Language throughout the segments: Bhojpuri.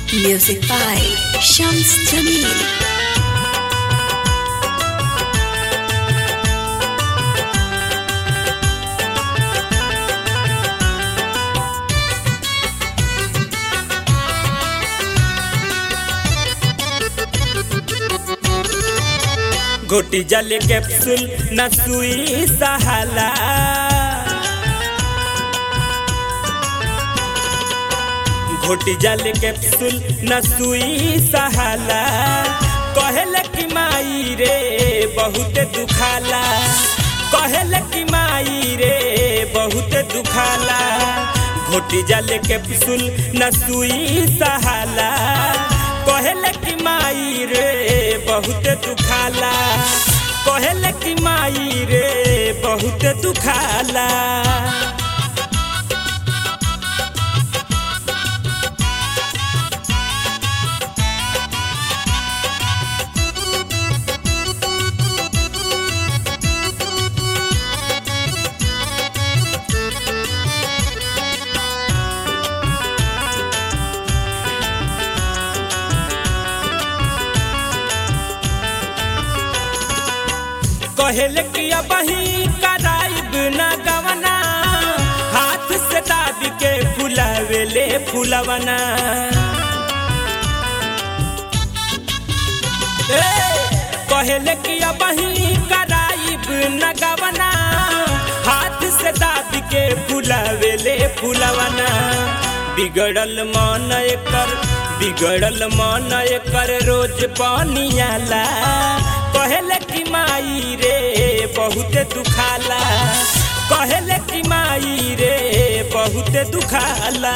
Music by Shams Jamil. घोटी जले कैप्सूल न सुई सहाला घोटी जले कैप्सूल न सुई सहाला कहले कि माई रे बहुत दुखाला कहले कि माई रे बहुत दुखाला घोटी जले कैप्सूल न सुई सहाला कहले कि माई रे बहुत दुखाला कहले कि माई रे बहुत दुखाला कहले कि अबही कराइब न गवना हाथ से दाबी के फुलावेले फुलवना कहले कि अबही कराइब न गवना हाथ से दाबी के फुलावेले फुलवना बिगड़ल मन एकर रोज पानियाला कहले कि माई रे बहुत दुखाला कहले कि माई रे बहुत दुखाला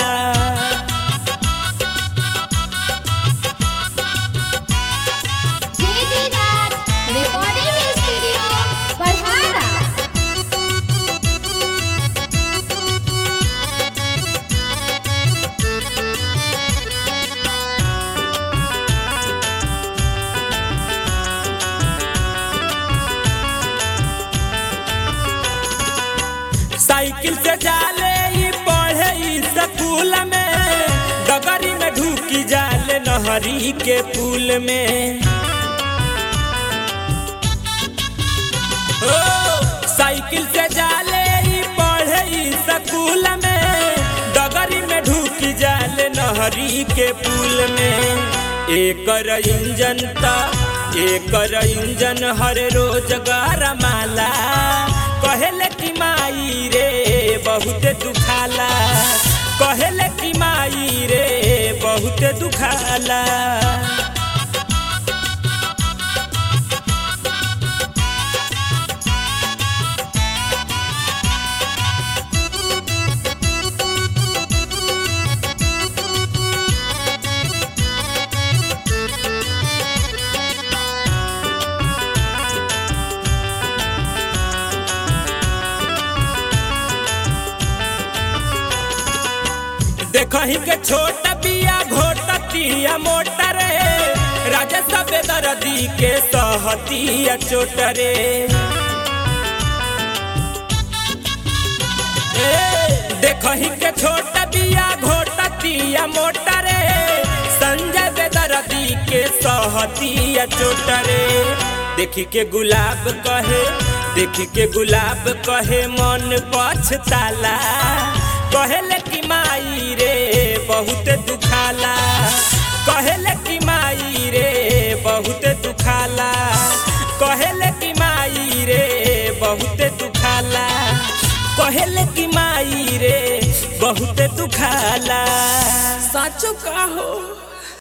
साइकिल से जाले ही पढ़े स्कूल में डगरी में ढूकी जाले नहरी के पुल में साइकिल से जाले ही पढ़े स्कूल में डगरी में ढूकी जाले नहरी के पुल में एकर इंजन हर रोज गरमाला कहले कि माई रे बहुत दुखाला कहले कि माई रे बहुत दुखाला देखही के छोटा बिया घोटतिया मोटरे राजा सबे दर्दी के सहतिया चोटरे देखही के छोटा बिया घोटतिया मोटरे संजय बेदर्दी के सहतिया चोटरे देखी के गुलाब कहे मन पछताला कहले कि माई रे बहुत दुखाला कहले कि माई रे बहुत दुखाला कहले कि माई रे बहुत दुखाला कहले कि माई रे बहुत दुखाला साचो का हो।